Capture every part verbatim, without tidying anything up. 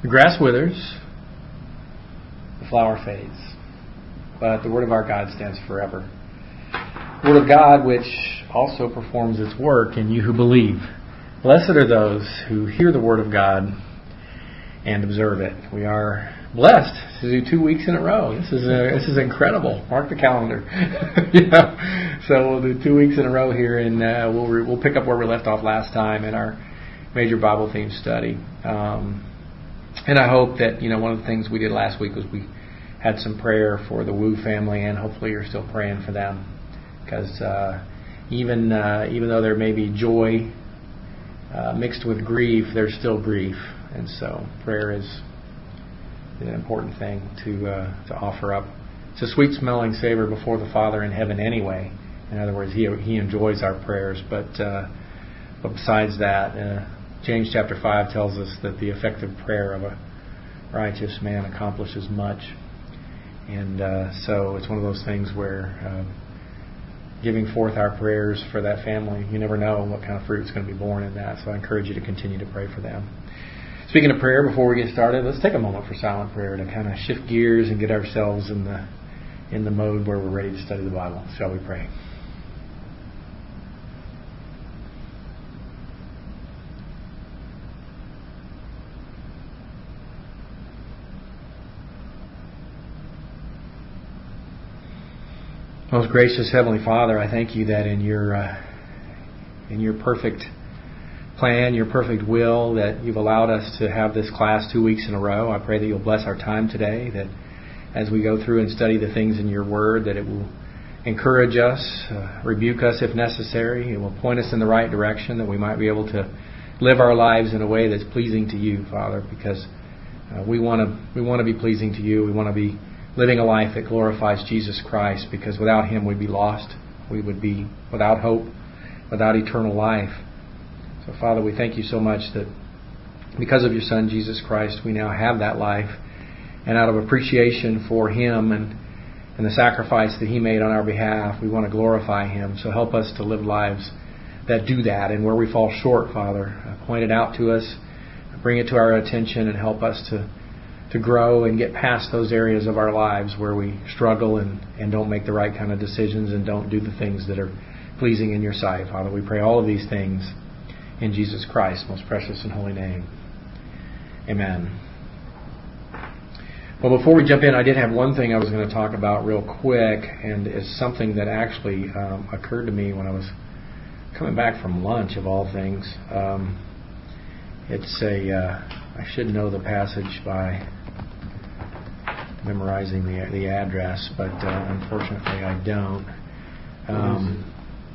The grass withers, the flower fades, but the word of our God stands forever. The word of God which also performs its work in you who believe. Blessed are those who hear the word of God and observe it. We are blessed to do two weeks in a row. This is a, this is incredible. Mark the calendar. you know? So we'll do two weeks in a row here, and uh, we'll re- we'll pick up where we left off last time in our major Bible theme study. Um, and I hope that, you know, one of the things we did last week was we had some prayer for the Wu family, and hopefully you're still praying for them, because uh, even uh, even though there may be joy uh, mixed with grief, there's still grief, and so prayer is an important thing to uh, to offer up. It's a sweet smelling savor before the Father in heaven anyway. In other words, He He enjoys our prayers. But uh, but besides that, uh, James chapter five tells us that the effective prayer of a righteous man accomplishes much. And uh, so it's one of those things where uh, giving forth our prayers for that family, you never know what kind of fruit is going to be born in that. So I encourage you to continue to pray for them. Speaking of prayer, before we get started, let's take a moment for silent prayer to kind of shift gears and get ourselves in the in the mode where we're ready to study the Bible. Shall we pray? Most gracious Heavenly Father, I thank you that in your uh, in your perfect plan, your perfect will, that you've allowed us to have this class two weeks in a row. I pray that you'll bless our time today, that as we go through and study the things in your word, that it will encourage us, uh, rebuke us if necessary. It will point us in the right direction, that we might be able to live our lives in a way that's pleasing to you, Father, because uh, we want to we want to be pleasing to you. We want to be living a life that glorifies Jesus Christ, because without Him we'd be lost. We would be without hope, without eternal life. So, Father, we thank you so much that because of your Son, Jesus Christ, we now have that life. And out of appreciation for Him and, and the sacrifice that He made on our behalf, we want to glorify Him. So help us to live lives that do that. And where we fall short, Father, point it out to us, bring it to our attention, and help us to to grow and get past those areas of our lives where we struggle and, and don't make the right kind of decisions and don't do the things that are pleasing in your sight. Father, we pray all of these things in Jesus Christ's most precious and holy name. Amen. Well, before we jump in, I did have one thing I was going to talk about real quick, and it's something that actually um, occurred to me when I was coming back from lunch, of all things. Um, it's a, uh, I should know the passage by memorizing the the address, but uh, unfortunately I don't. Um,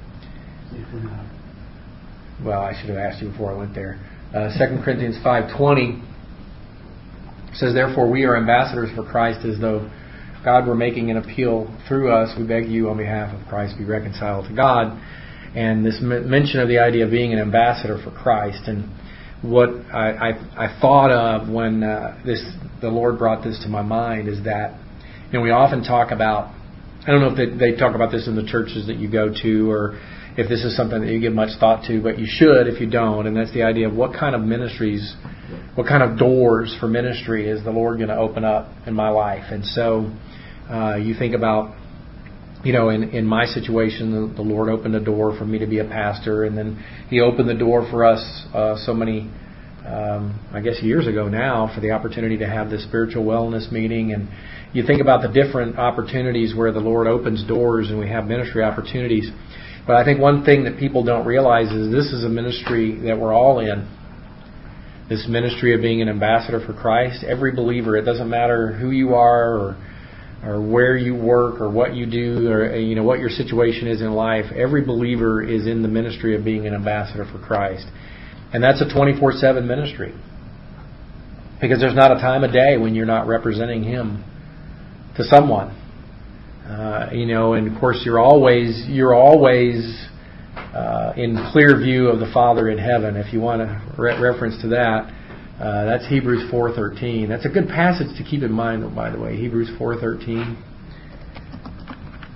well, I should have asked you before I went there. Uh, Second Corinthians five twenty says, "Therefore we are ambassadors for Christ, as though God were making an appeal through us. We beg you on behalf of Christ, be reconciled to God." And this m- mention of the idea of being an ambassador for Christ, and what I, I, I thought of when uh, this the Lord brought this to my mind is that, you know, we often talk about, I don't know if they, they talk about this in the churches that you go to, or if this is something that you give much thought to, but you should if you don't, and that's the idea of what kind of ministries, what kind of doors for ministry is the Lord going to open up in my life. And so uh, you think about, you know, in, in my situation, the, the Lord opened a door for me to be a pastor, and then He opened the door for us uh, so many, um, I guess, years ago now, for the opportunity to have this spiritual wellness meeting. And you think about the different opportunities where the Lord opens doors and we have ministry opportunities. But I think one thing that people don't realize is this is a ministry that we're all in. This ministry of being an ambassador for Christ. Every believer, it doesn't matter who you are or or where you work or what you do or, you know, what your situation is in life. Every believer is in the ministry of being an ambassador for Christ. And that's a twenty-four seven ministry. Because there's not a time of day when you're not representing Him to someone. Uh, you know, and of course you're always you're always uh, in clear view of the Father in heaven. If you want a re- reference to that, uh, that's Hebrews four thirteen. That's a good passage to keep in mind, by the way. Hebrews four thirteen.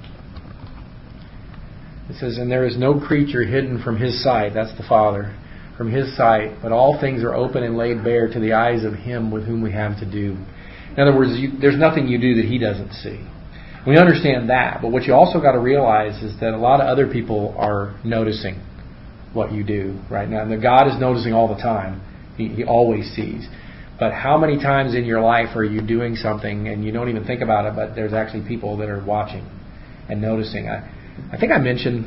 It says, "And there is no creature hidden from His sight," that's the Father, from His sight, but all things are open and laid bare to the eyes of Him with whom we have to do. In other words, you, there's nothing you do that He doesn't see. We understand that, but what you also got to realize is that a lot of other people are noticing what you do right now. And that God is noticing all the time. He, he always sees. But how many times in your life are you doing something and you don't even think about it, but there's actually people that are watching and noticing? I, I think I mentioned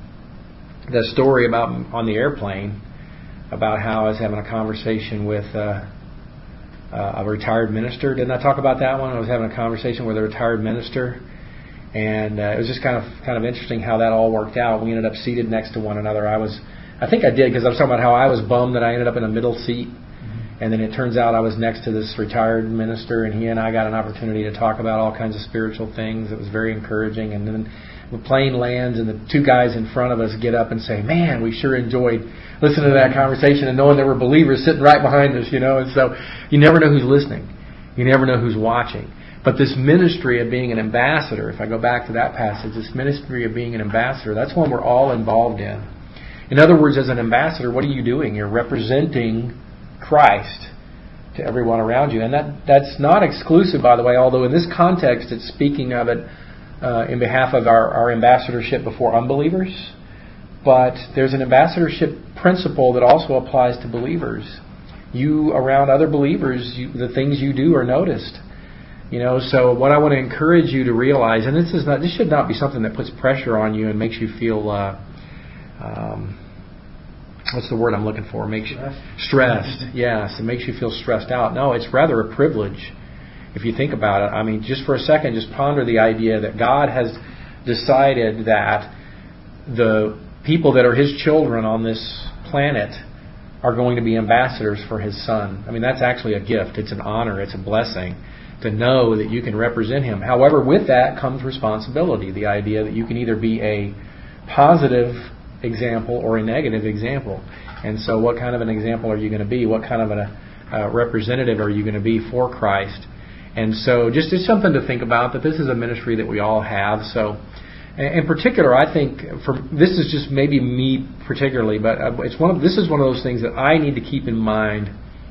the story about on the airplane about how I was having a conversation with uh, uh, a retired minister. Didn't I talk about that one? I was having a conversation with a retired minister, and uh, it was just kind of kind of interesting how that all worked out. We ended up seated next to one another. I was, I think I did because I was talking about how I was bummed that I ended up in a middle seat, mm-hmm. and then it turns out I was next to this retired minister, and he and I got an opportunity to talk about all kinds of spiritual things. It was very encouraging, and then the plane lands and the two guys in front of us get up and say, man, we sure enjoyed listening to that conversation and knowing there were believers sitting right behind us, you know. And so you never know who's listening. You never know who's watching. But this ministry of being an ambassador, if I go back to that passage, this ministry of being an ambassador, that's one we're all involved in. In other words, as an ambassador, what are you doing? You're representing Christ to everyone around you. And that that's not exclusive, by the way, although in this context it's speaking of it Uh, in behalf of our, our ambassadorship before unbelievers. But there's an ambassadorship principle that also applies to believers. You, around other believers, you, the things you do are noticed. You know, so what I want to encourage you to realize, and this is not, this should not be something that puts pressure on you and makes you feel, uh, um, what's the word I'm looking for? Makes you stressed. Yes, it makes you feel stressed out. No, it's rather a privilege. If you think about it, I mean, just for a second, just ponder the idea that God has decided that the people that are His children on this planet are going to be ambassadors for His Son. I mean, that's actually a gift. It's an honor. It's a blessing to know that you can represent Him. However, with that comes responsibility. The idea that you can either be a positive example or a negative example. And so what kind of an example are you going to be? What kind of a uh, representative are you going to be for Christ? And so just it's something to think about, that this is a ministry that we all have. So in particular, I think, for this is just maybe me particularly, but it's one of this is one of those things that I need to keep in mind,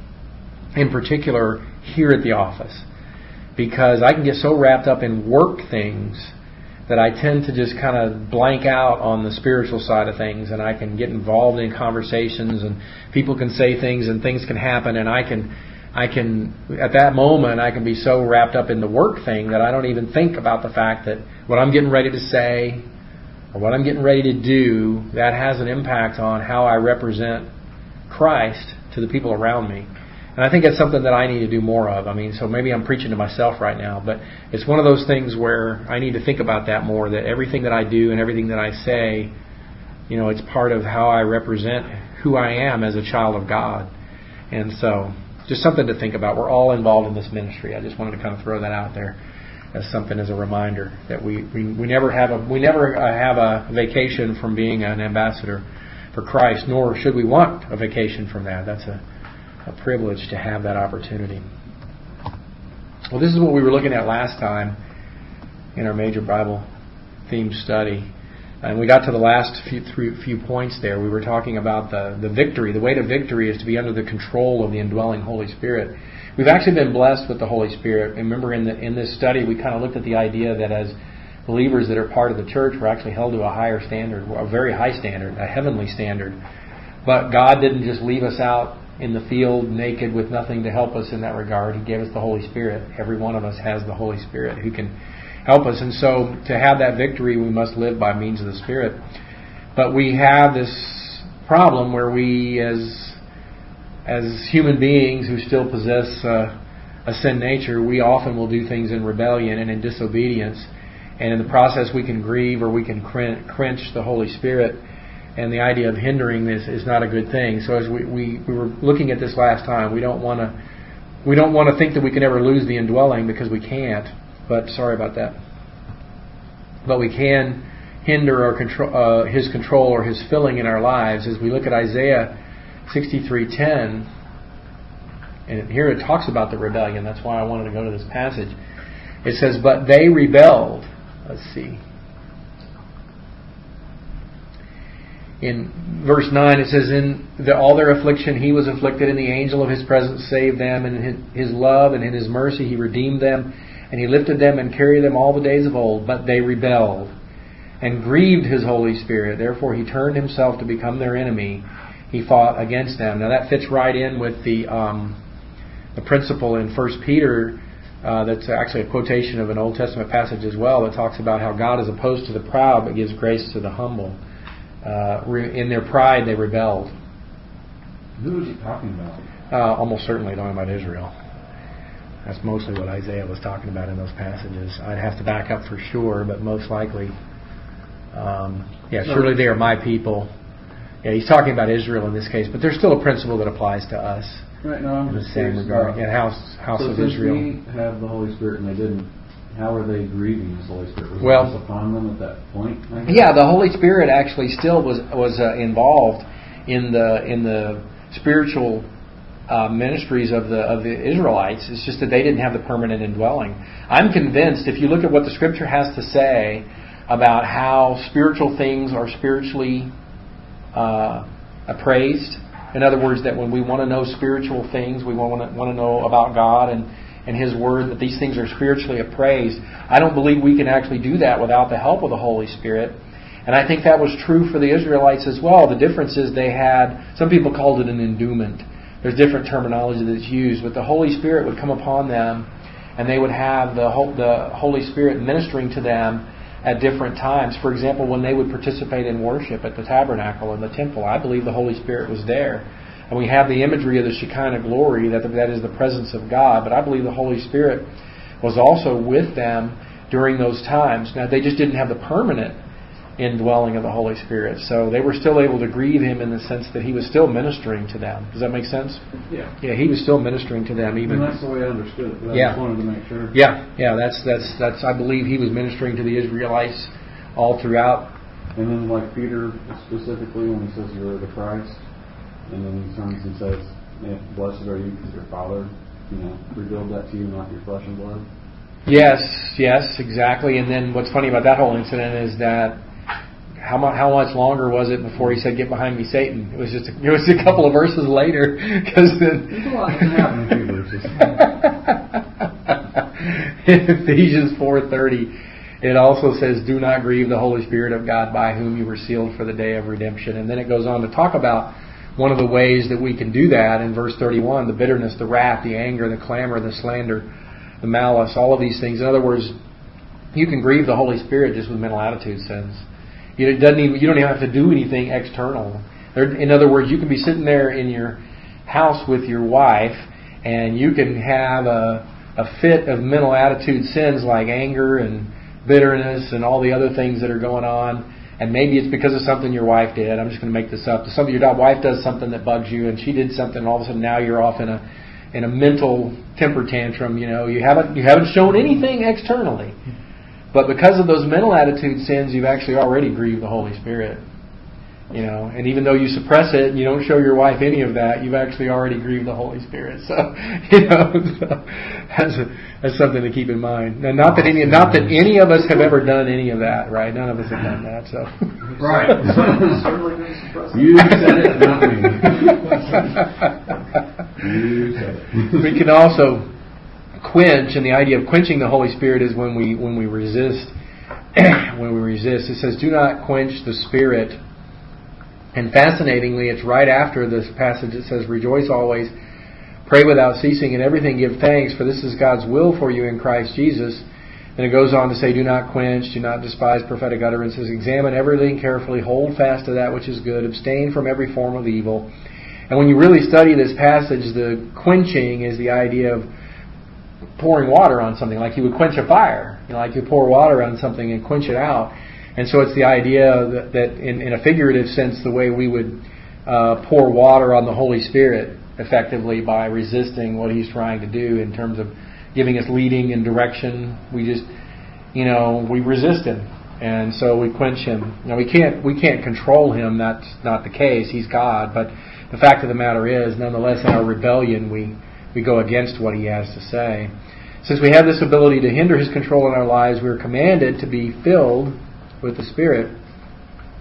in particular here at the office. Because I can get so wrapped up in work things that I tend to just kind of blank out on the spiritual side of things, and I can get involved in conversations, and people can say things, and things can happen, and I can... I can, at that moment, I can be so wrapped up in the work thing that I don't even think about the fact that what I'm getting ready to say or what I'm getting ready to do, that has an impact on how I represent Christ to the people around me. And I think that's something that I need to do more of. I mean, so maybe I'm preaching to myself right now, but it's one of those things where I need to think about that more, that everything that I do and everything that I say, you know, it's part of how I represent who I am as a child of God. And so... just something to think about. We're all involved in this ministry. I just wanted to kind of throw that out there as something, as a reminder that we we, we never have a we never have a vacation from being an ambassador for Christ, nor should we want a vacation from that. That's a, a privilege to have that opportunity. Well, this is what we were looking at last time in our major Bible theme study. And we got to the last few, three, few points there. We were talking about the, the victory. The way to victory is to be under the control of the indwelling Holy Spirit. We've actually been blessed with the Holy Spirit. Remember, in the, in this study, we kind of looked at the idea that as believers that are part of the church, we're actually held to a higher standard, a very high standard, a heavenly standard. But God didn't just leave us out in the field naked with nothing to help us in that regard. He gave us the Holy Spirit. Every one of us has the Holy Spirit who can help us. And so to have that victory, we must live by means of the Spirit. But we have this problem where we, as as human beings who still possess uh, a sin nature, we often will do things in rebellion and in disobedience. And in the process, we can grieve or we can quench the Holy Spirit. And the idea of hindering this is not a good thing. So as we, we, we were looking at this last time, we don't want to we don't want to think that we can ever lose the indwelling, because we can't. But sorry about that. But we can hinder our control, uh, His control or His filling in our lives. As we look at Isaiah sixty-three ten, and here it talks about the rebellion. That's why I wanted to go to this passage. It says, "But they rebelled." Let's see. in verse nine it says, in the, all their affliction he was afflicted, and the angel of his presence saved them, and in his love and in his mercy he redeemed them, and he lifted them and carried them all the days of old. But they rebelled and grieved his Holy Spirit. Therefore he turned himself to become their enemy. He fought against them. Now that fits right in with the um, the principle in First Peter. Uh, that's actually a quotation of an Old Testament passage as well that talks about how God is opposed to the proud but gives grace to the humble. Uh, re- in their pride they rebelled. Who is he talking about? Uh, almost certainly talking about Israel. That's mostly what Isaiah was talking about in those passages. I'd have to back up for sure, but most likely, um, yeah, surely they are my people. Yeah, he's talking about Israel in this case, but there's still a principle that applies to us. Right, no, I'm in the just same regard. Yeah, house, house so of since Israel. we have the Holy Spirit and they didn't, how are they grieving His Holy Spirit? Was well, it just upon them at that point? Yeah, the Holy Spirit actually still was was uh, involved in the in the spiritual uh, ministries of the of the Israelites. It's just that they didn't have the permanent indwelling. I'm convinced, if you look at what the Scripture has to say about how spiritual things are spiritually uh, appraised. In other words, that when we want to know spiritual things, we want to want to know about God and, and His Word, that these things are spiritually appraised. I don't believe we can actually do that without the help of the Holy Spirit. And I think that was true for the Israelites as well. The difference is they had, some people called it an endowment. There's different terminology that's used, but the Holy Spirit would come upon them and they would have the the Holy Spirit ministering to them at different times. For example, when they would participate in worship at the tabernacle and the temple, I believe the Holy Spirit was there. And we have the imagery of the Shekinah glory, that that is the presence of God. But I believe the Holy Spirit was also with them during those times. Now, they just didn't have the permanent indwelling of the Holy Spirit. So they were still able to grieve Him in the sense that He was still ministering to them. Does that make sense? Yeah. Yeah, He was still ministering to them. Even. And that's the way I understood it. But yeah. I just wanted to make sure. Yeah, yeah. That's that's that's. I believe He was ministering to the Israelites all throughout. And then, like Peter specifically, when he says you're the Christ, and then he turns and says, "Blessed are you because your Father, you know, revealed that to you, not your flesh and blood." Yes, yes, exactly. And then what's funny about that whole incident is that how much how much longer was it before He said, "Get behind me, Satan"? It was just a, it was a couple of verses later, because then there's a lot that can happen in a few verses. In Ephesians four thirty, it also says, "Do not grieve the Holy Spirit of God, by whom you were sealed for the day of redemption." And then it goes on to talk about one of the ways that we can do that in verse thirty-one: the bitterness, the wrath, the anger, the clamor, the slander, the malice, all of these things. In other words, you can grieve the Holy Spirit just with mental attitude sins. It doesn't even, you don't even have to do anything external. In other words, you can be sitting there in your house with your wife, and you can have a, a fit of mental attitude sins like anger and bitterness and all the other things that are going on. And maybe it's because of something your wife did. I'm just going to make this up. Something your wife does something that bugs you, and she did something, and all of a sudden now you're off in a in a mental temper tantrum. You know, you haven't you haven't shown anything externally. But because of those mental attitude sins, you've actually already grieved the Holy Spirit. You know, and even though you suppress it and you don't show your wife any of that, you've actually already grieved the Holy Spirit. So, you know, so that's, a, that's something to keep in mind. Now, not that any, not that any of us have ever done any of that, right? None of us have done that. So, right. You said it, not me. You said it. We can also quench, and the idea of quenching the Holy Spirit is when we when we resist. When we resist, it says, "Do not quench the Spirit." And fascinatingly, it's right after this passage. It says, "Rejoice always, pray without ceasing, and everything give thanks, for this is God's will for you in Christ Jesus." And it goes on to say, "Do not quench, do not despise prophetic utterances. Examine everything carefully, hold fast to that which is good, abstain from every form of evil." And when you really study this passage, the quenching is the idea of pouring water on something, like you would quench a fire. You know, like you pour water on something and quench it out. And so it's the idea that, that in, in a figurative sense, the way we would uh, pour water on the Holy Spirit effectively by resisting what He's trying to do in terms of giving us leading and direction. We just, you know, we resist Him. And so we quench Him. Now, we can't we can't control Him. That's not the case. He's God. But the fact of the matter is, nonetheless, in our rebellion, we, we go against what He has to say. Since we have this ability to hinder His control in our lives, we are commanded to be filled with the Spirit.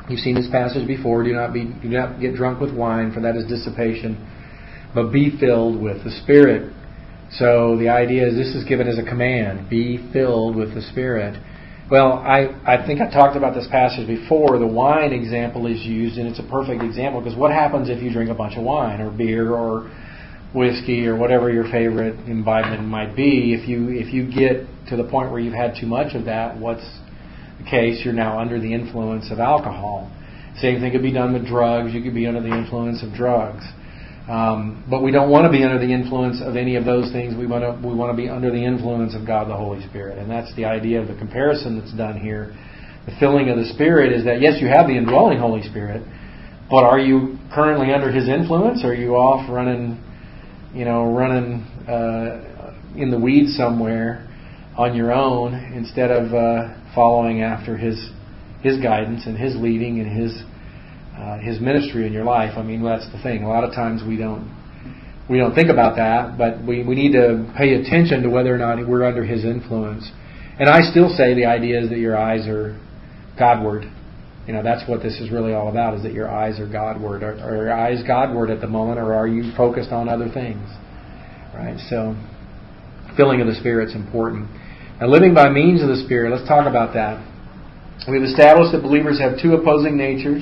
You've seen this passage before. Do not be, do not get drunk with wine, for that is dissipation, but be filled with the Spirit. So the idea is this is given as a command. Be filled with the Spirit. Well, I, I think I talked about this passage before. The wine example is used, and it's a perfect example, because what happens if you drink a bunch of wine or beer or whiskey or whatever your favorite imbibement might be? If you if you get to the point where you've had too much of that, what's the case? You're now under the influence of alcohol. Same thing could be done with drugs. You could be under the influence of drugs. Um, but we don't want to be under the influence of any of those things. We want to we want to be under the influence of God the Holy Spirit. And that's the idea of the comparison that's done here. The filling of the Spirit is that, yes, you have the indwelling Holy Spirit, but are you currently under His influence? Or are you off running, you know, running uh, in the weeds somewhere on your own instead of uh, following after His His guidance and His leading and His Uh, his ministry in your life? I mean, that's the thing. A lot of times we don't we don't think about that, but we, we need to pay attention to whether or not we're under His influence. And I still say the idea is that your eyes are Godward. You know, that's what this is really all about, is that your eyes are Godward. Are, are your eyes Godward at the moment, or are you focused on other things? Right? So, filling of the Spirit's important. Now, living by means of the Spirit, let's talk about that. We've established that believers have two opposing natures.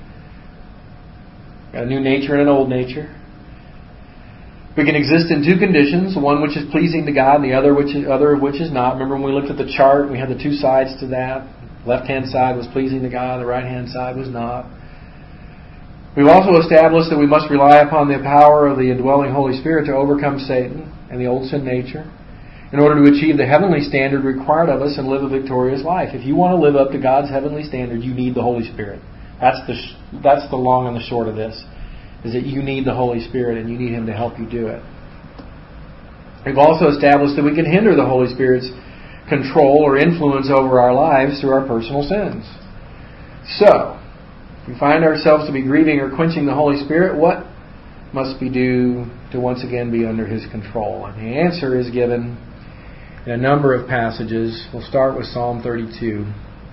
A new nature and an old nature. We can exist in two conditions, one which is pleasing to God and the other which is, other of which is not. Remember when we looked at the chart, we had the two sides to that. Left-hand side was pleasing to God, the right-hand side was not. We've also established that we must rely upon the power of the indwelling Holy Spirit to overcome Satan and the old sin nature in order to achieve the heavenly standard required of us and live a victorious life. If you want to live up to God's heavenly standard, you need the Holy Spirit. That's the that's the long and the short of this, is that you need the Holy Spirit and you need Him to help you do it. We've also established that we can hinder the Holy Spirit's control or influence over our lives through our personal sins. So, if we find ourselves to be grieving or quenching the Holy Spirit, what must we do to once again be under His control? And the answer is given in a number of passages. We'll start with Psalm thirty-two.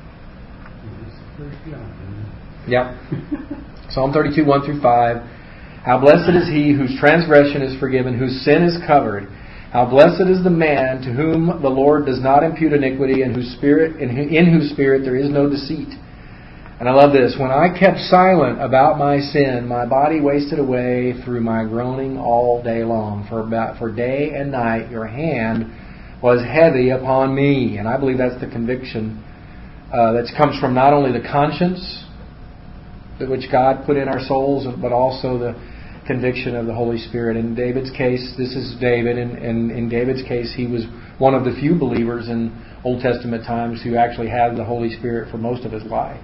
Yep. Psalm thirty-two, one through five. How blessed is he whose transgression is forgiven, whose sin is covered. How blessed is the man to whom the Lord does not impute iniquity, and whose spirit, in whose spirit there is no deceit. And I love this. When I kept silent about my sin, my body wasted away through my groaning all day long. For about for day and night your hand was heavy upon me. And I believe that's the conviction uh, that comes from not only the conscience which God put in our souls, but also the conviction of the Holy Spirit. In David's case, this is David, and, and in David's case, he was one of the few believers in Old Testament times who actually had the Holy Spirit for most of his life.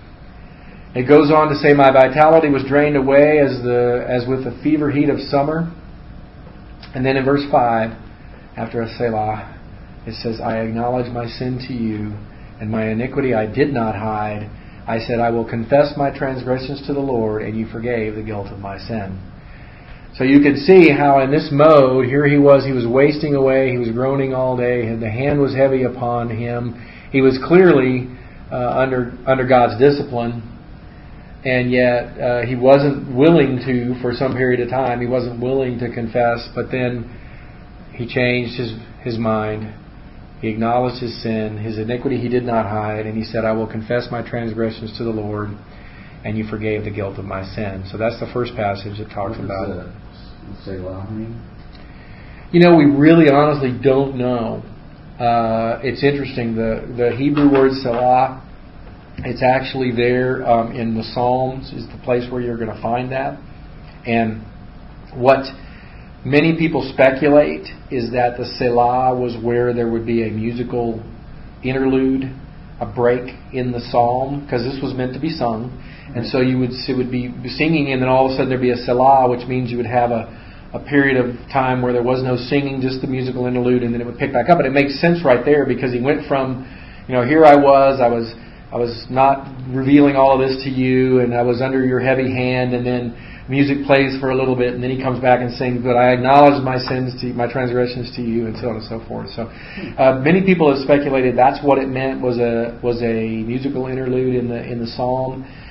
It goes on to say, my vitality was drained away as the as with the fever heat of summer. And then in verse five, after a Selah, it says, I acknowledge my sin to you, and my iniquity I did not hide. I said, I will confess my transgressions to the Lord, and you forgave the guilt of my sin. So you can see how in this mode, here he was, he was wasting away, he was groaning all day, and the hand was heavy upon him. He was clearly uh, under under God's discipline, and yet uh, he wasn't willing to, for some period of time, he wasn't willing to confess, but then he changed his, his mind. He acknowledged his sin, his iniquity he did not hide, and he said, I will confess my transgressions to the Lord, and you forgave the guilt of my sin. So that's the first passage that talks about it. Selah mean? You know, we really honestly don't know. Uh, it's interesting. The, the Hebrew word Selah, it's actually there um, in the Psalms, is the place where you're going to find that. And what many people speculate is that the Selah was where there would be a musical interlude, a break in the psalm, because this was meant to be sung. And so you would it would be singing, and then all of a sudden there'd be a Selah, which means you would have a, a period of time where there was no singing, just the musical interlude, and then it would pick back up. And it makes sense right there, because he went from, you know, here I was, I was I was not revealing all of this to you, and I was under your heavy hand, and then music plays for a little bit, and then he comes back and sings, but I acknowledge my sins to you, my transgressions to you, and so on and so forth. So uh, many people have speculated that's what it meant, was a was a musical interlude in the in the psalm.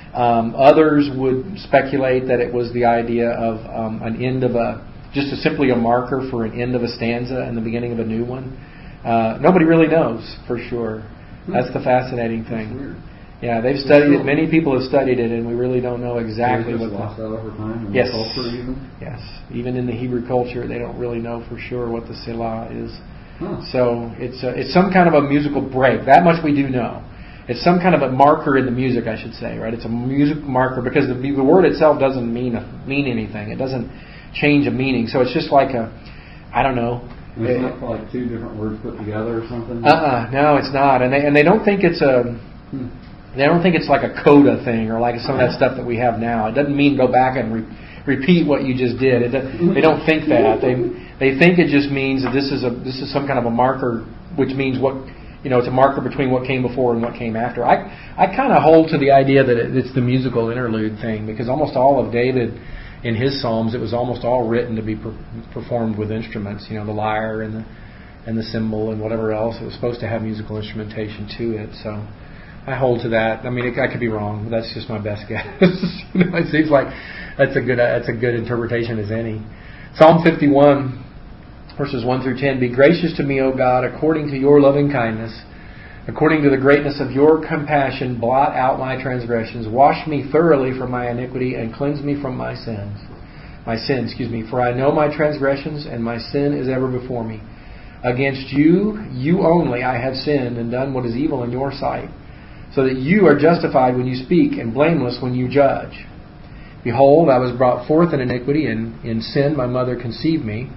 Um, others would speculate that it was the idea of um, an end of a, just a, simply a marker for an end of a stanza and the beginning of a new one. Uh, nobody really knows for sure. That's the fascinating thing. Yeah, they've studied it. Many people have studied it, and we really don't know exactly what. Lost that over time in yes, the culture even? yes. Even in the Hebrew culture, they don't really know for sure what the Selah is. Huh. So it's a, it's some kind of a musical break. That much we do know. It's some kind of a marker in the music, I should say, right? It's a music marker because the, the word itself doesn't mean a, mean anything. It doesn't change a meaning. So it's just like a, I don't know. It's it, not like two different words put together or something. Uh-uh, no, it's not. And they and they don't think it's a. Hmm. They don't think it's like a coda thing or like some of that stuff that we have now. It doesn't mean go back and re- repeat what you just did. It, they don't think that. They they think it just means that this is a this is some kind of a marker, which means what you know. It's a marker between what came before and what came after. I I kind of hold to the idea that it, it's the musical interlude thing because almost all of David in his psalms, it was almost all written to be per, performed with instruments. You know, the lyre and the and the cymbal and whatever else. It was supposed to have musical instrumentation to it. So. I hold to that. I mean, it, I could be wrong, but that's just my best guess. You know, it seems like that's a good that's a good interpretation as any. Psalm fifty-one, verses one through ten. Be gracious to me, O God, according to your loving kindness, according to the greatness of your compassion, blot out my transgressions. Wash me thoroughly from my iniquity and cleanse me from my sins. My sin, excuse me. For I know my transgressions, and my sin is ever before me. Against you, you only, I have sinned and done what is evil in your sight, so that you are justified when you speak and blameless when you judge. Behold, I was brought forth in iniquity, and in sin my mother conceived me.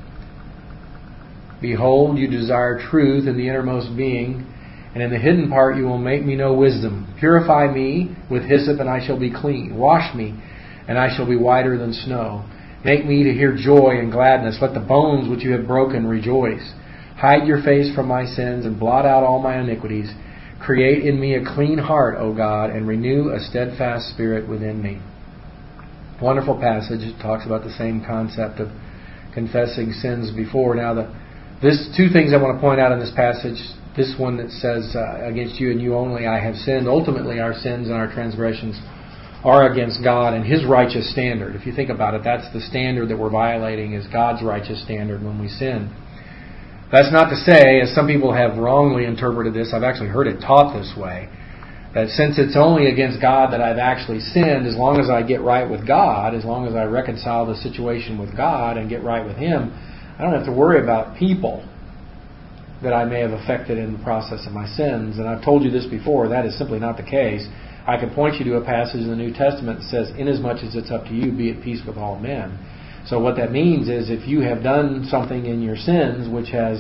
Behold, you desire truth in the innermost being, and in the hidden part you will make me know wisdom. Purify me with hyssop, and I shall be clean. Wash me, and I shall be whiter than snow. Make me to hear joy and gladness. Let the bones which you have broken rejoice. Hide your face from my sins, and blot out all my iniquities. Create in me a clean heart, O God, and renew a steadfast spirit within me. Wonderful passage. It talks about the same concept of confessing sins before. Now, the this two things I want to point out in this passage. This one that says, uh, against you and you only I have sinned. Ultimately, our sins and our transgressions are against God and His righteous standard. If you think about it, that's the standard that we're violating, is God's righteous standard when we sin. That's not to say, as some people have wrongly interpreted this, I've actually heard it taught this way, that since it's only against God that I've actually sinned, as long as I get right with God, as long as I reconcile the situation with God and get right with Him, I don't have to worry about people that I may have affected in the process of my sins. And I've told you this before, that is simply not the case. I can point you to a passage in the New Testament that says, inasmuch as it's up to you, be at peace with all men. So what that means is if you have done something in your sins which has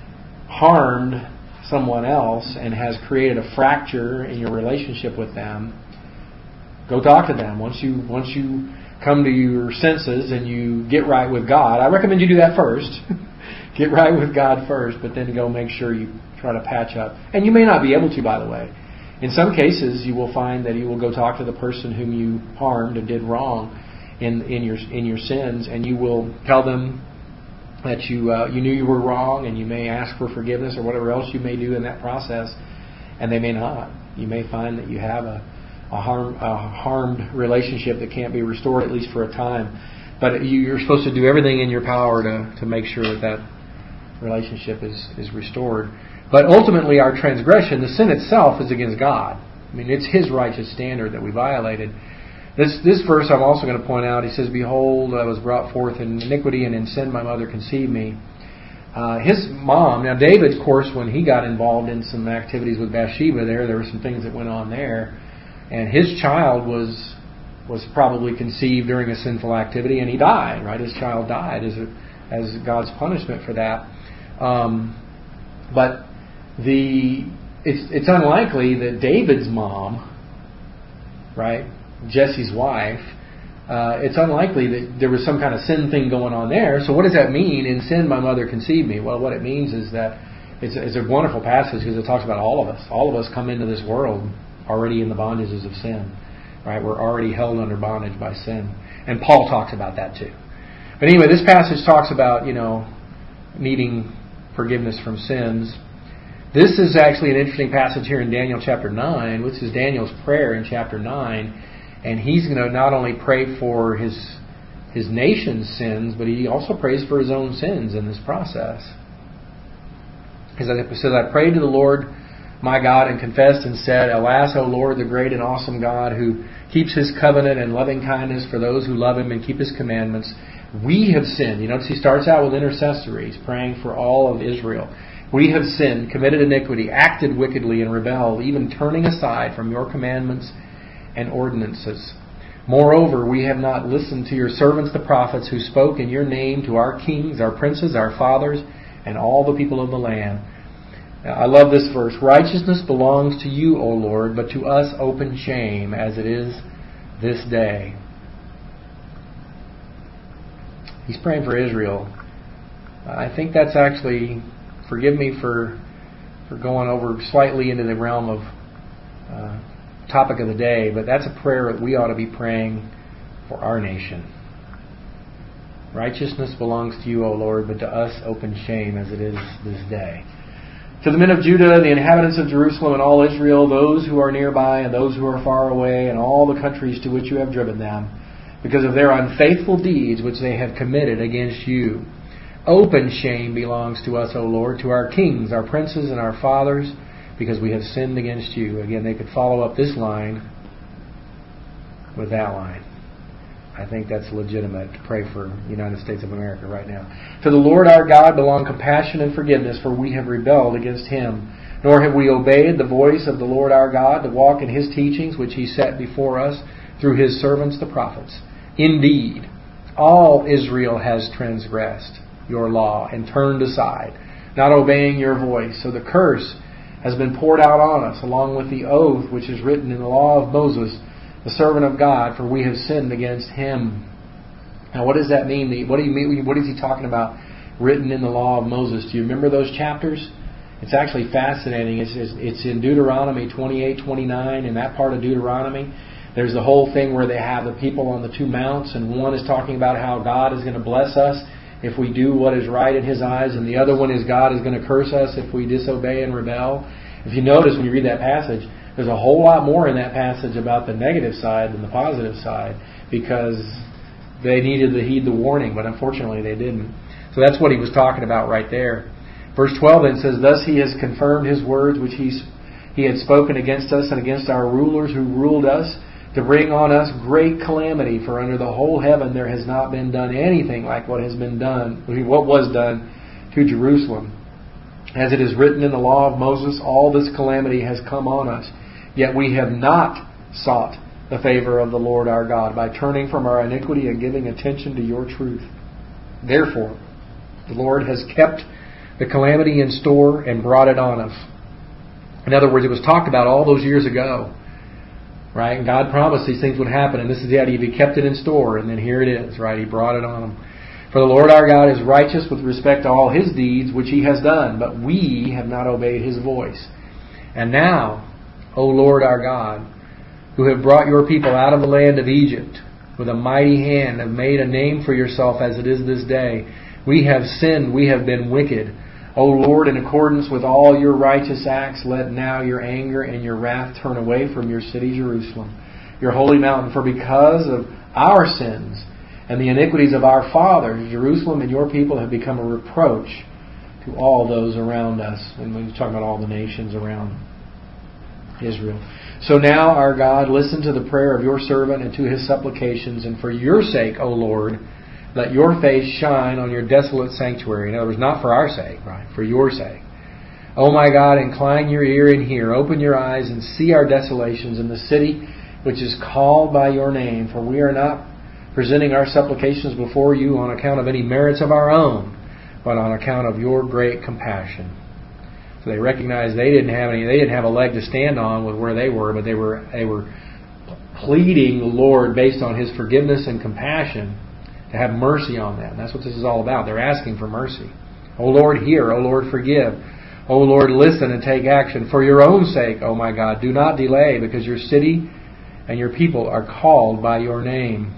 harmed someone else and has created a fracture in your relationship with them, go talk to them. Once you once you come to your senses and you get right with God, I recommend you do that first. Get right with God first, but then go make sure you try to patch up. And you may not be able to, by the way. In some cases, you will find that you will go talk to the person whom you harmed and did wrong in in your in your sins, and you will tell them that you uh, you knew you were wrong, and you may ask for forgiveness or whatever else you may do in that process, and they may not. You may find that you have a a, harm, a harmed relationship that can't be restored, at least for a time. But you, you're supposed to do everything in your power to to make sure that that relationship is is restored. But ultimately, our transgression, the sin itself, is against God. I mean, it's His righteous standard that we violated. This this verse I'm also going to point out. He says, "Behold, I was brought forth in iniquity, and in sin my mother conceived me." Uh, his mom, now David, of course, when he got involved in some activities with Bathsheba, there there were some things that went on there, and his child was was probably conceived during a sinful activity, and he died. Right, his child died as a, as God's punishment for that. Um, but the it's it's unlikely that David's mom, right, Jesse's wife, uh, it's unlikely that there was some kind of sin thing going on there. So what does that mean? In sin my mother conceived me. Well, what it means is that it's, it's a wonderful passage because it talks about all of us. All of us come into this world already in the bondages of sin. Right? We're already held under bondage by sin. And Paul talks about that too. But anyway, this passage talks about, you know, needing forgiveness from sins. This is actually an interesting passage here in Daniel chapter nine, which is Daniel's prayer in chapter nine. And he's going to not only pray for his his nation's sins, but he also prays for his own sins in this process. He says, I prayed to the Lord my God and confessed and said, Alas, O Lord, the great and awesome God, who keeps His covenant and loving kindness for those who love Him and keep His commandments. We have sinned. You notice he starts out with intercessories, praying for all of Israel. We have sinned, committed iniquity, acted wickedly, and rebelled, even turning aside from your commandments and ordinances. Moreover, we have not listened to your servants the prophets, who spoke in your name to our kings, our princes, our fathers, and all the people of the land. Now, I love this verse. Righteousness belongs to you, O Lord, but to us open shame, as it is this day. He's praying for Israel. I think that's actually, forgive me for for going over slightly into the realm of uh, topic of the day, but that's a prayer that we ought to be praying for our nation. Righteousness belongs to you, O Lord, but to us open shame, as it is this day. To the men of Judah, the inhabitants of Jerusalem, and all Israel, those who are nearby and those who are far away, and all the countries to which you have driven them, because of their unfaithful deeds which they have committed against you. Open shame belongs to us, O Lord, to our kings, our princes, and our fathers, because we have sinned against you. Again, they could follow up this line with that line. I think that's legitimate to pray for the United States of America right now. To the Lord our God belong compassion and forgiveness, for we have rebelled against Him. Nor have we obeyed the voice of the Lord our God to walk in His teachings, which He set before us through His servants the prophets. Indeed, all Israel has transgressed your law and turned aside, not obeying your voice. So the curse has been poured out on us, along with the oath which is written in the law of Moses, the servant of God, for we have sinned against Him. Now, what does that mean? What do you mean? What is he talking about? Written in the law of Moses. Do you remember those chapters? It's actually fascinating. It's it's in Deuteronomy twenty-eight, twenty-nine. In that part of Deuteronomy, there's the whole thing where they have the people on the two mounts, and one is talking about how God is going to bless us if we do what is right in His eyes, and the other one is God is going to curse us if we disobey and rebel. If you notice when you read that passage, there's a whole lot more in that passage about the negative side than the positive side, because they needed to heed the warning, but unfortunately they didn't. So that's what he was talking about right there. Verse twelve then says, Thus He has confirmed His words which He He had spoken against us and against our rulers who ruled us, to bring on us great calamity. For under the whole heaven there has not been done anything like what has been done, what was done to Jerusalem. As it is written in the law of Moses, all this calamity has come on us. Yet we have not sought the favor of the Lord our God by turning from our iniquity and giving attention to your truth. Therefore, the Lord has kept the calamity in store and brought it on us. In other words, it was talked about all those years ago. Right? And God promised these things would happen, and this is the idea. He kept it in store, and then here it is. Right? He brought it on them. For the Lord our God is righteous with respect to all His deeds which He has done, but we have not obeyed His voice. And now, O Lord our God, who have brought your people out of the land of Egypt with a mighty hand, have made a name for yourself as it is this day, we have sinned, we have been wicked. O Lord, in accordance with all your righteous acts, let now your anger and your wrath turn away from your city Jerusalem, your holy mountain. For because of our sins and the iniquities of our fathers, Jerusalem and your people have become a reproach to all those around us. And we're talking about all the nations around Israel. So now, our God, listen to the prayer of your servant and to his supplications, and for your sake, O Lord, let your face shine on your desolate sanctuary. In other words, not for our sake, right? For your sake. O my God, incline your ear and hear. Open your eyes and see our desolations in the city which is called by your name. For we are not presenting our supplications before you on account of any merits of our own, but on account of your great compassion. So they recognized they didn't have any. They didn't have a leg to stand on with where they were, but they were they were pleading the Lord based on His forgiveness and compassion to have mercy on them. That's what this is all about. They're asking for mercy. O Lord, hear. O Lord, forgive. O Lord, listen and take action. For your own sake, O my God, do not delay, because your city and your people are called by your name.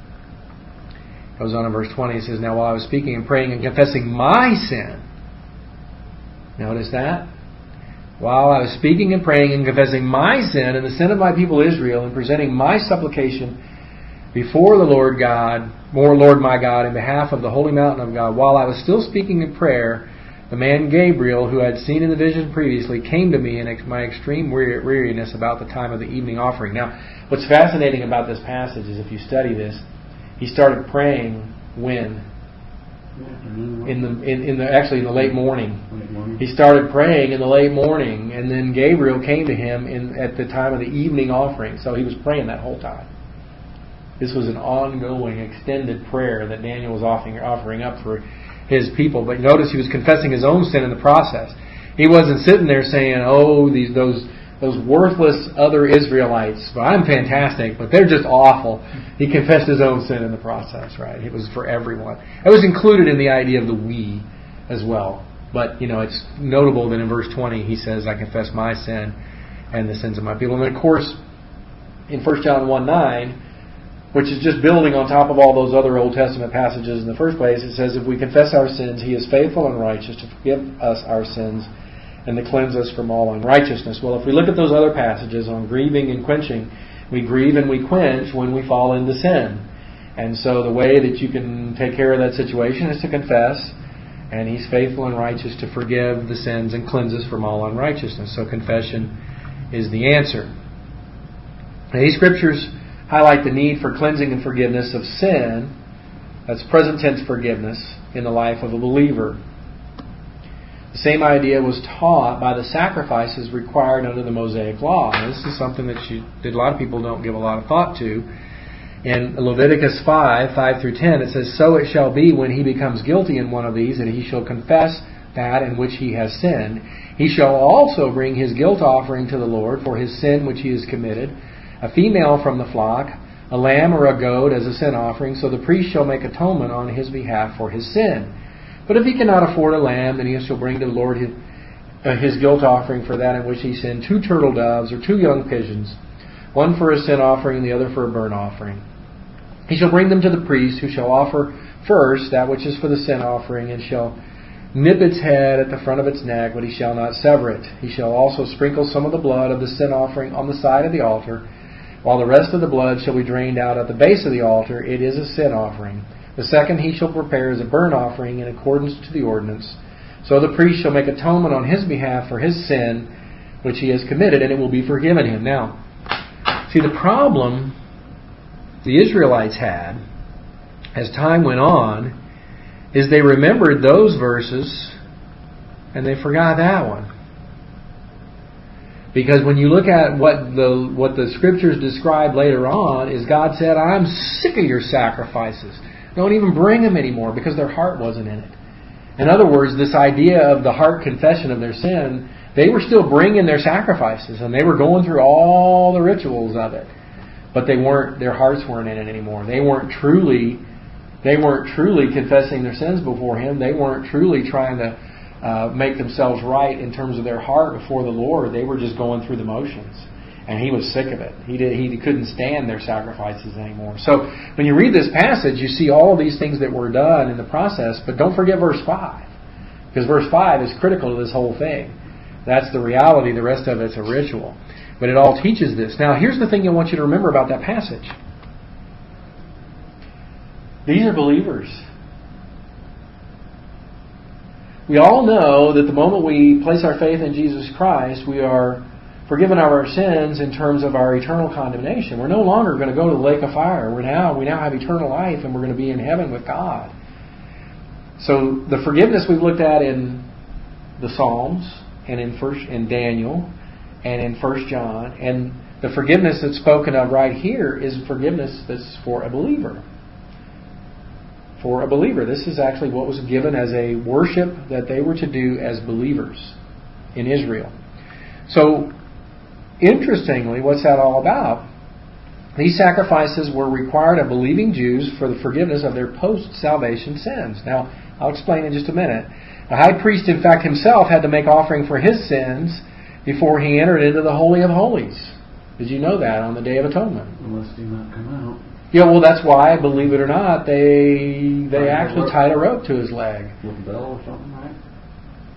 Goes on in verse twenty. It says, Now while I was speaking and praying and confessing my sin, notice that? while I was speaking and praying and confessing my sin and the sin of my people Israel and presenting my supplication before the Lord God, more Lord my God, in behalf of the holy mountain of God, while I was still speaking in prayer, the man Gabriel, who had seen in the vision previously, came to me in my extreme weariness about the time of the evening offering. Now, what's fascinating about this passage is if you study this, he started praying when? In the in, in the actually in the late morning. Late morning. He started praying in the late morning, and then Gabriel came to him in at the time of the evening offering. So he was praying that whole time. This was an ongoing, extended prayer that Daniel was offering offering up for his people. But notice he was confessing his own sin in the process. He wasn't sitting there saying, "Oh, these those those worthless other Israelites, but I'm fantastic, but they're just awful." He confessed his own sin in the process, right? It was for everyone. It was included in the idea of the we as well. But, you know, it's notable that in verse twenty he says, "I confess my sin and the sins of my people." And then, of course, in First John one nine, which is just building on top of all those other Old Testament passages in the first place, it says, "If we confess our sins, He is faithful and righteous to forgive us our sins and to cleanse us from all unrighteousness." Well, if we look at those other passages on grieving and quenching, we grieve and we quench when we fall into sin. And so the way that you can take care of that situation is to confess, and He's faithful and righteous to forgive the sins and cleanse us from all unrighteousness. So confession is the answer. Now, these scriptures highlight the need for cleansing and forgiveness of sin. That's present tense forgiveness in the life of a believer. The same idea was taught by the sacrifices required under the Mosaic Law. Now, this is something that, you, that a lot of people don't give a lot of thought to. In Leviticus five, five through ten, it says, "So it shall be when he becomes guilty in one of these, that he shall confess that in which he has sinned. He shall also bring his guilt offering to the Lord for his sin which he has committed, a female from the flock, a lamb or a goat as a sin offering, so the priest shall make atonement on his behalf for his sin. But if he cannot afford a lamb, then he shall bring to the Lord his, uh, his guilt offering for that in which he sinned, two turtle doves or two young pigeons, one for a sin offering and the other for a burnt offering. He shall bring them to the priest, who shall offer first that which is for the sin offering, and shall nip its head at the front of its neck, but he shall not sever it. He shall also sprinkle some of the blood of the sin offering on the side of the altar, while the rest of the blood shall be drained out at the base of the altar. It is a sin offering. The second he shall prepare as a burnt offering in accordance to the ordinance. So the priest shall make atonement on his behalf for his sin which he has committed, and it will be forgiven him." Now, see, the problem the Israelites had as time went on is they remembered those verses and they forgot that one. Because when you look at what the what the scriptures describe later on, is God said, "I'm sick of your sacrifices. Don't even bring them anymore," because their heart wasn't in it. In other words, this idea of the heart confession of their sin, they were still bringing their sacrifices and they were going through all the rituals of it, but they weren't. Their hearts weren't in it anymore. They weren't truly, they weren't truly confessing their sins before Him. They weren't truly trying to uh, make themselves right in terms of their heart before the Lord. They were just going through the motions. And He was sick of it. He did, he couldn't stand their sacrifices anymore. So when you read this passage, you see all of these things that were done in the process, but don't forget verse five. Because verse five is critical to this whole thing. That's the reality. The rest of it's a ritual. But it all teaches this. Now, here's the thing I want you to remember about that passage. These are believers. We all know that the moment we place our faith in Jesus Christ, we are forgiven of our sins in terms of our eternal condemnation. We're no longer going to go to the lake of fire. We're now we now have eternal life, and we're going to be in heaven with God. So the forgiveness we've looked at in the Psalms and in first in Daniel and in First John, and the forgiveness that's spoken of right here is forgiveness that's for a believer. For a believer. This is actually what was given as a worship that they were to do as believers in Israel. So, interestingly, what's that all about? These sacrifices were required of believing Jews for the forgiveness of their post-salvation sins. Now, I'll explain in just a minute. The high priest, in fact, himself had to make offering for his sins before he entered into the Holy of Holies. Did you know that on the Day of Atonement? Unless he not come out. Yeah, well, that's why, believe it or not, they they actually tied a rope to his leg. With a bell or something, right?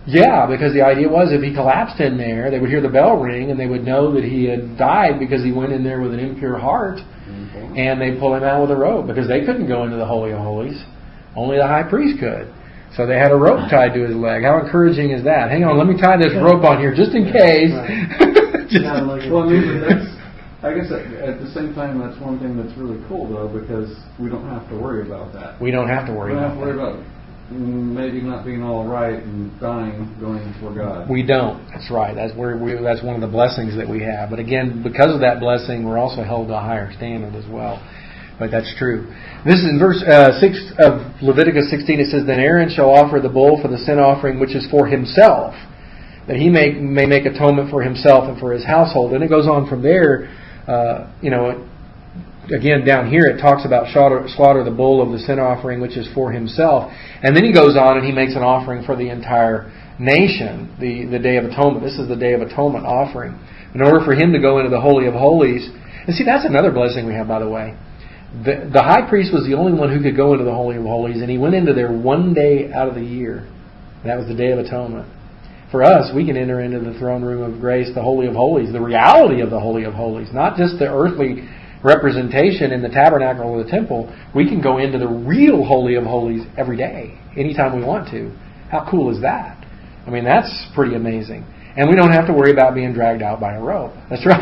Yeah, because the idea was if he collapsed in there, they would hear the bell ring and they would know that he had died because he went in there with an impure heart, mm-hmm. and they'd pull him out with a rope because they couldn't go into the Holy of Holies. Only the high priest could. So they had a rope tied to his leg. How encouraging is that? Hang on, let me tie this rope on here just in case. Right. just yeah, like, well, I mean, that's, I guess at, at the same time, that's one thing that's really cool, though, because we don't have to worry about that. We don't have to worry we don't about have to worry that. about maybe not being all right and dying going before God. We don't. That's right. That's where we, that's one of the blessings that we have. But again, because of that blessing, we're also held to a higher standard as well. But that's true. This is in verse uh, six of Leviticus sixteen. It says, "Then Aaron shall offer the bull for the sin offering, which is for himself, that he may may make atonement for himself and for his household." And it goes on from there. Uh, you know. Again, down here it talks about slaughter, slaughter the bull of the sin offering, which is for himself. And then he goes on and he makes an offering for the entire nation, the, the Day of Atonement. This is the Day of Atonement offering. In order for him to go into the Holy of Holies, and see, that's another blessing we have, by the way. The, the high priest was the only one who could go into the Holy of Holies, and he went into there one day out of the year. That was the Day of Atonement. For us, we can enter into the throne room of grace, the Holy of Holies, the reality of the Holy of Holies, not just the earthly representation in the tabernacle or the temple. We can go into the real Holy of Holies every day, anytime we want to. How cool is that? I mean, that's pretty amazing. And we don't have to worry about being dragged out by a rope. That's right.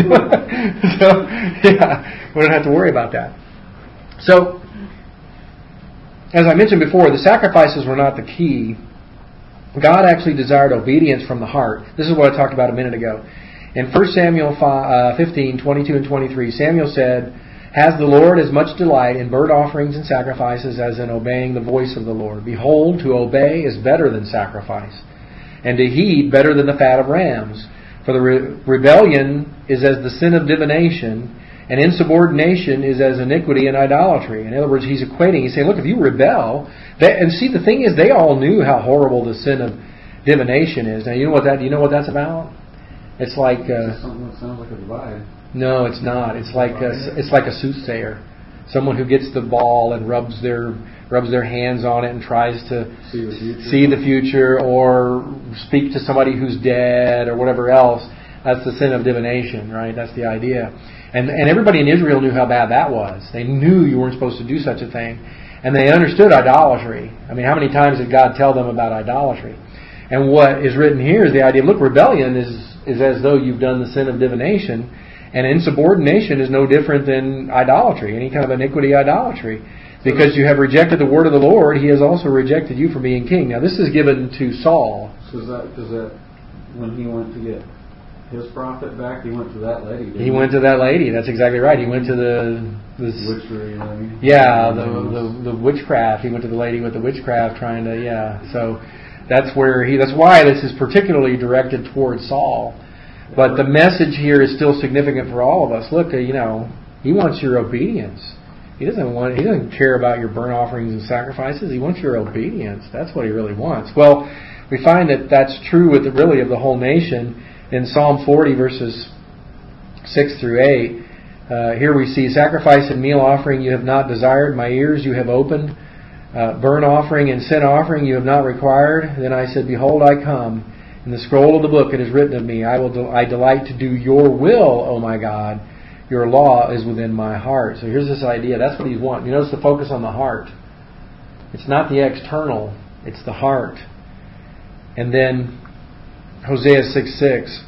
So, yeah, we don't have to worry about that. So, as I mentioned before, the sacrifices were not the key. God actually desired obedience from the heart. This is what I talked about a minute ago. In First Samuel fifteen, twenty-two and twenty-three, Samuel said, "Has the Lord as much delight in burnt offerings and sacrifices as in obeying the voice of the Lord? Behold, to obey is better than sacrifice, and to heed better than the fat of rams. For the re- rebellion is as the sin of divination, and insubordination is as iniquity and idolatry." In other words, he's equating, he's saying, look, if you rebel, that, and see, the thing is, they all knew how horrible the sin of divination is. Now, you know what that? Do you know what that's about? It's like uh, something that sounds like a divide. No, it's not. It's like a, it's like a soothsayer, someone who gets the ball and rubs their rubs their hands on it and tries to see the future, see the future or speak to somebody who's dead or whatever else. That's the sin of divination, right? That's the idea. And and everybody in Israel knew how bad that was. They knew you weren't supposed to do such a thing, and they understood idolatry. I mean, how many times did God tell them about idolatry? And what is written here is the idea. Look, rebellion is. is as though you've done the sin of divination, and insubordination is no different than idolatry, any kind of iniquity idolatry. Because you have rejected the word of the Lord, he has also rejected you from being king. Now this is given to Saul. So is that, is that when he went to get his prophet back, he went to that lady, didn't he? He went to that lady, that's exactly right. He went to the... the witchery lady. Yeah, the, the, the witchcraft. He went to the lady with the witchcraft trying to, yeah, so... That's where he. That's why this is particularly directed towards Saul. But the message here is still significant for all of us. Look, you know, he wants your obedience. He doesn't want. He doesn't care about your burnt offerings and sacrifices. He wants your obedience. That's what he really wants. Well, we find that that's true with the, really of the whole nation in Psalm forty, verses six through eight. Uh, here we see, "Sacrifice and meal offering you have not desired. My ears you have opened. Uh, burnt offering and sin offering you have not required. Then I said, behold, I come. In the scroll of the book it is written of me, I will del- I delight to do your will, O my God. Your law is within my heart." So here's this idea. That's what he's wanting. You notice the focus on the heart. It's not the external. It's the heart. And then Hosea six six.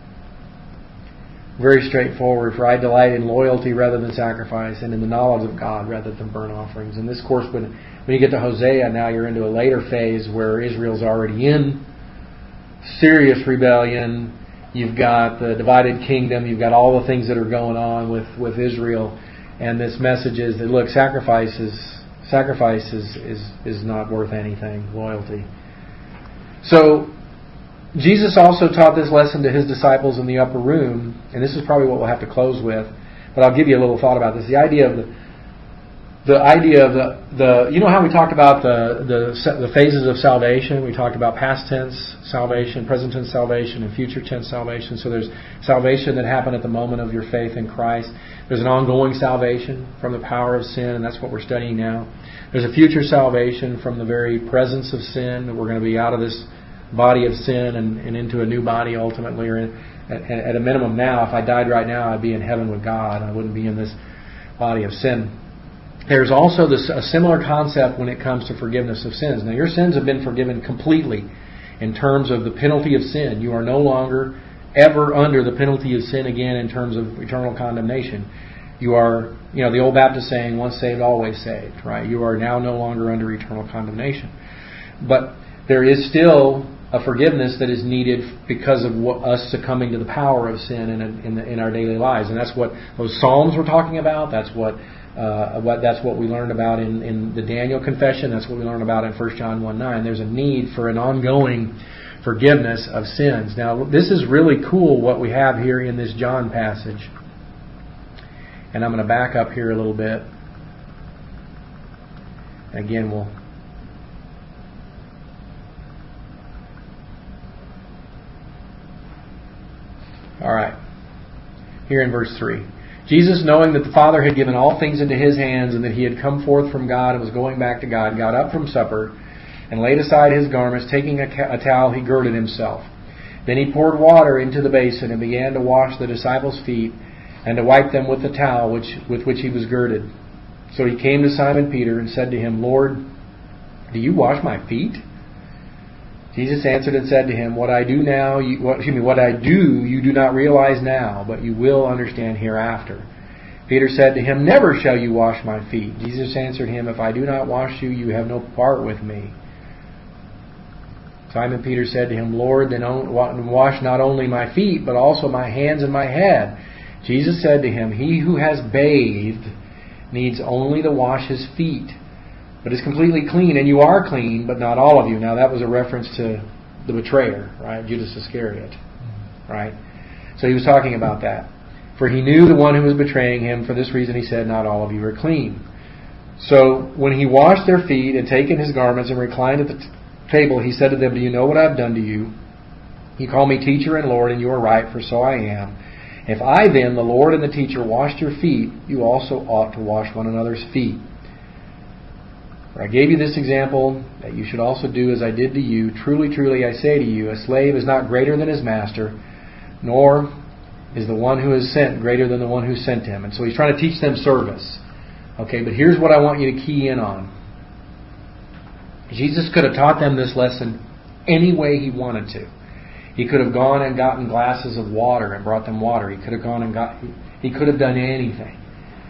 Very straightforward. "For I delight in loyalty rather than sacrifice, and in the knowledge of God rather than burnt offerings." And this, of course, when, when you get to Hosea, now you're into a later phase where Israel's already in serious rebellion. You've got the divided kingdom. You've got all the things that are going on with, with Israel. And this message is that, look, sacrifice is, sacrifice is, is, is not worth anything. Loyalty. So Jesus also taught this lesson to his disciples in the upper room, and this is probably what we'll have to close with, but I'll give you a little thought about this. The idea of the the idea of the, the you know how we talked about the, the the phases of salvation? We talked about past tense salvation, present tense salvation, and future tense salvation. So there's salvation that happened at the moment of your faith in Christ. There's an ongoing salvation from the power of sin, and that's what we're studying now. There's a future salvation from the very presence of sin, that we're going to be out of this body of sin and, and into a new body ultimately, or in, at, at a minimum now, if I died right now, I'd be in heaven with God. I wouldn't be in this body of sin. There's also this, a similar concept when it comes to forgiveness of sins. Now, your sins have been forgiven completely in terms of the penalty of sin. You are no longer ever under the penalty of sin again in terms of eternal condemnation. You are, you know, the old Baptist saying, once saved, always saved, right? You are now no longer under eternal condemnation. But there is still a forgiveness that is needed because of what, us succumbing to the power of sin in, in, the, in our daily lives. And that's what those Psalms were talking about. That's what uh, what that's what we learned about in, in the Daniel confession. That's what we learned about in First John one nine. There's a need for an ongoing forgiveness of sins. Now, this is really cool what we have here in this John passage. And I'm going to back up here a little bit. Again, we'll... All right. Here in verse three. Jesus, knowing that the Father had given all things into His hands and that He had come forth from God and was going back to God, got up from supper and laid aside His garments, taking a, a towel, He girded Himself. Then He poured water into the basin and began to wash the disciples' feet and to wipe them with the towel which, with which He was girded. So He came to Simon Peter and said to him, Lord, do you wash my feet? Jesus answered and said to him, What I do now, you, what, excuse me, what I do, you do not realize now, but you will understand hereafter. Peter said to him, Never shall you wash my feet. Jesus answered him, If I do not wash you, you have no part with me. Simon Peter said to him, Lord, then wash not only my feet, but also my hands and my head. Jesus said to him, He who has bathed needs only to wash his feet, but is completely clean, and you are clean, but not all of you. Now that was a reference to the betrayer, right? Judas Iscariot, right? So he was talking about that. For he knew the one who was betraying him. For this reason he said, Not all of you are clean. So when he washed their feet and taken his garments and reclined at the t- table, he said to them, Do you know what I have done to you? You call me teacher and Lord, and you are right, for so I am. If I then, the Lord and the teacher, washed your feet, you also ought to wash one another's feet. For I gave you this example, that you should also do as I did to you. Truly, truly, I say to you, a slave is not greater than his master, nor is the one who is sent greater than the one who sent him. And so he's trying to teach them service. Okay, but here's what I want you to key in on. Jesus could have taught them this lesson any way He wanted to. He could have gone and gotten glasses of water and brought them water. He could have gone and got, he could have done anything.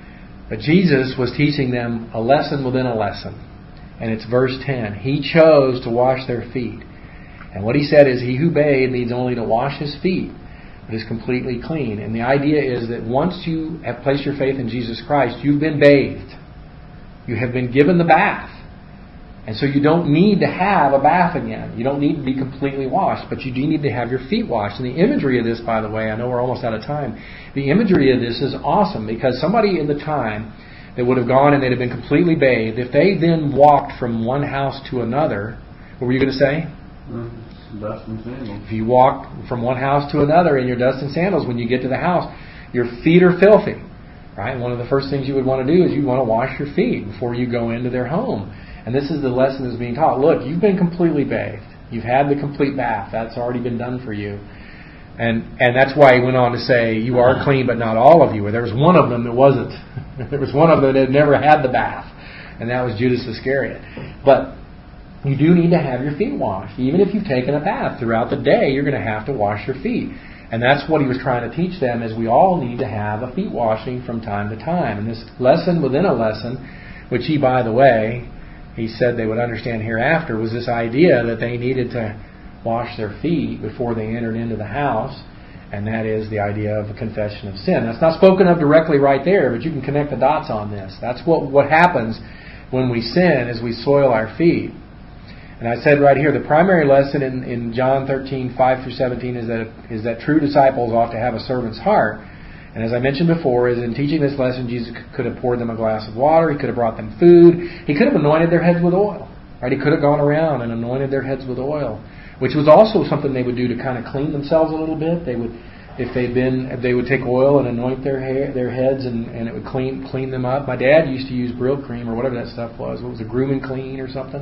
But Jesus was teaching them a lesson within a lesson. And it's verse ten. He chose to wash their feet. And what He said is, He who bathed needs only to wash his feet, but is completely clean. And the idea is that once you have placed your faith in Jesus Christ, you've been bathed. You have been given the bath. And so you don't need to have a bath again. You don't need to be completely washed, but you do need to have your feet washed. And the imagery of this, by the way, I know we're almost out of time. The imagery of this is awesome, because somebody in the time that would have gone and they'd have been completely bathed, if they then walked from one house to another, what were you going to say? Mm, dust and sandals. If you walk from one house to another in your dust and sandals, when you get to the house, your feet are filthy. Right? And one of the first things you would want to do is you want to wash your feet before you go into their home. And this is the lesson that's being taught. Look, you've been completely bathed. You've had the complete bath. That's already been done for you. And and that's why he went on to say, you are clean, but not all of you. There was one of them that wasn't. There was one of them that had never had the bath. And that was Judas Iscariot. But you do need to have your feet washed. Even if you've taken a bath throughout the day, you're going to have to wash your feet. And that's what he was trying to teach them, is we all need to have a feet washing from time to time. And this lesson within a lesson, which he, by the way, he said they would understand hereafter, was this idea that they needed to wash their feet before they entered into the house. And that is the idea of a confession of sin. That's not spoken of directly right there, but you can connect the dots on this. That's what, what happens when we sin, is we soil our feet. And I said right here, the primary lesson in, in John thirteen, five through seventeen is that is that true disciples ought to have a servant's heart. And as I mentioned before, is in teaching this lesson, Jesus could have poured them a glass of water. He could have brought them food. He could have anointed their heads with oil. Right? He could have gone around and anointed their heads with oil, which was also something they would do to kind of clean themselves a little bit. They would, if they'd been, they would take oil and anoint their hair, their heads, and, and it would clean clean them up. My dad used to use Brill cream or whatever that stuff was. What was it, Groom and Clean or something?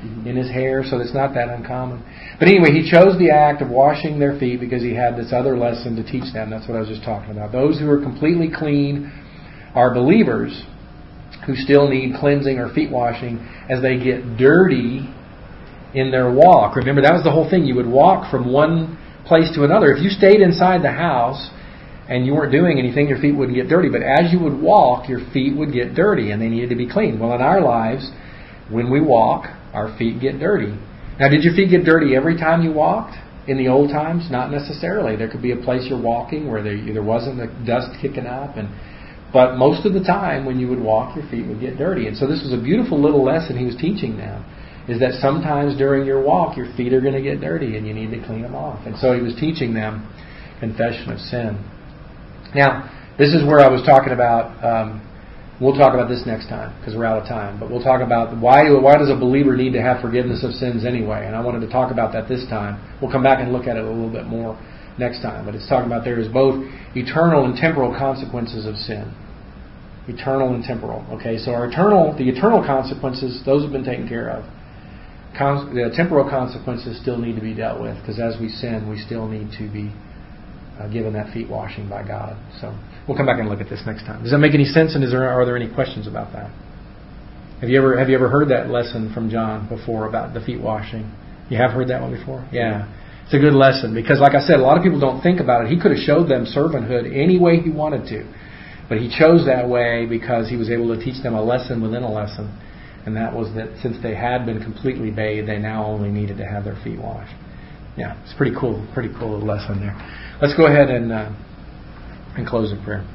mm-hmm. in his hair, so it's not that uncommon. But anyway, he chose the act of washing their feet because he had this other lesson to teach them. That's what I was just talking about. Those who are completely clean are believers who still need cleansing or feet washing as they get dirty in their walk. Remember, that was the whole thing. You would walk from one place to another. If you stayed inside the house and you weren't doing anything, your feet wouldn't get dirty. But as you would walk, your feet would get dirty and they needed to be clean. Well, in our lives, when we walk, our feet get dirty. Now, did your feet get dirty every time you walked? In the old times? Not necessarily. There could be a place you're walking where there, there wasn't the dust kicking up. and But most of the time when you would walk, your feet would get dirty. And so this was a beautiful little lesson he was teaching them, is that sometimes during your walk, your feet are going to get dirty and you need to clean them off. And so he was teaching them confession of sin. Now, this is where I was talking about, um, we'll talk about this next time because we're out of time, but we'll talk about why, why does a believer need to have forgiveness of sins anyway? And I wanted to talk about that this time. We'll come back and look at it a little bit more next time. But it's talking about there is both eternal and temporal consequences of sin. Eternal and temporal. Okay, so our eternal, the eternal consequences, those have been taken care of. Con- the temporal consequences still need to be dealt with because as we sin, we still need to be uh, given that feet washing by God. So we'll come back and look at this next time. Does that make any sense? And is there are there any questions about that? Have you ever have you ever heard that lesson from John before about the feet washing? You have heard that one before? Yeah. It's a good lesson because, like I said, a lot of people don't think about it. He could have showed them servanthood any way he wanted to. But he chose that way because he was able to teach them a lesson within a lesson. And that was that since they had been completely bathed, they now only needed to have their feet washed. Yeah, it's pretty cool. Pretty cool little lesson there. Let's go ahead and, uh, and close in prayer.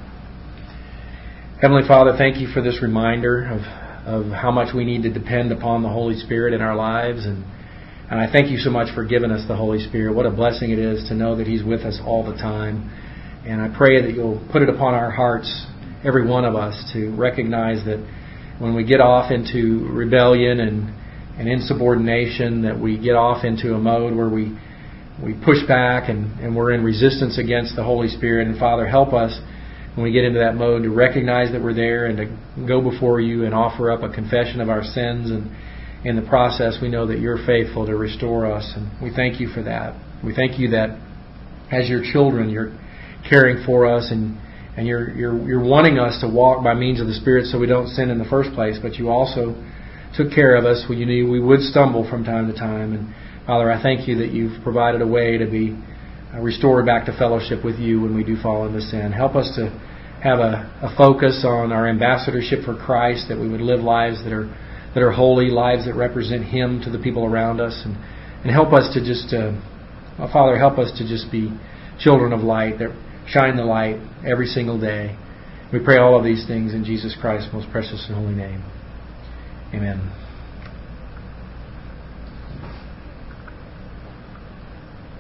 Heavenly Father, thank you for this reminder of, of how much we need to depend upon the Holy Spirit in our lives. And, and I thank you so much for giving us the Holy Spirit. What a blessing it is to know that He's with us all the time. And I pray that you'll put it upon our hearts, every one of us, to recognize that when we get off into rebellion and, and insubordination, that we get off into a mode where we we push back and, and we're in resistance against the Holy Spirit. And Father, help us when we get into that mode to recognize that we're there and to go before you and offer up a confession of our sins. And in the process, we know that you're faithful to restore us. And we thank you for that. We thank you that as your children, you're caring for us and and you're you're you're wanting us to walk by means of the Spirit so we don't sin in the first place. But you also took care of us when you knew we would stumble from time to time. And Father, I thank you that you've provided a way to be restored back to fellowship with you when we do fall into sin. Help us to have a, a focus on our ambassadorship for Christ, that we would live lives that are that are holy, lives that represent Him to the people around us, and and help us to just, uh, well, Father, help us to just be children of light that shine the light every single day. We pray all of these things in Jesus Christ's most precious and holy name. Amen.